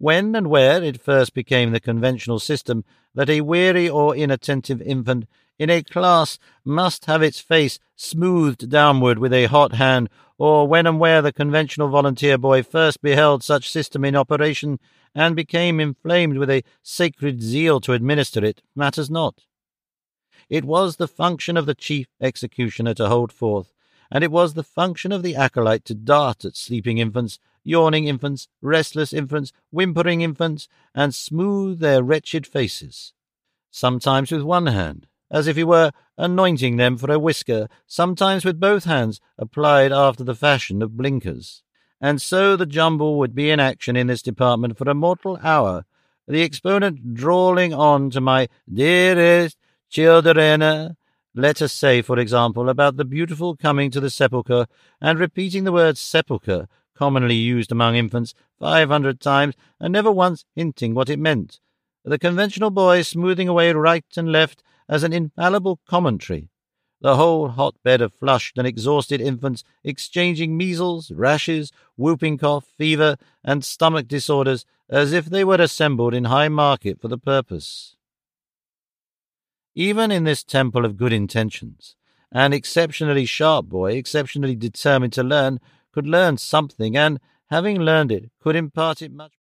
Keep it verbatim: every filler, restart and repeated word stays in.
when and where it first became the conventional system that a weary or inattentive infant in a class must have its face smoothed downward with a hot hand, or when and where the conventional volunteer boy first beheld such system in operation and became inflamed with a sacred zeal to administer it, matters not. It was the function of the chief executioner to hold forth, and it was the function of the acolyte to dart at sleeping infants, yawning infants, restless infants, whimpering infants, and smooth their wretched faces, sometimes with one hand, as if he were anointing them for a whisker, sometimes with both hands applied after the fashion of blinkers. And so the jumble would be in action in this department for a mortal hour, the exponent drawling on to my dearest children, let us say, for example, about the beautiful coming to the sepulchre, and repeating the word sepulchre, commonly used among infants, five hundred times, and never once hinting what it meant. The conventional boy smoothing away right and left as an infallible commentary. The whole hotbed of flushed and exhausted infants exchanging measles, rashes, whooping cough, fever, and stomach disorders as if they were assembled in high market for the purpose. Even in this temple of good intentions, an exceptionally sharp boy, exceptionally determined to learn, could learn something, and, having learned it, could impart it much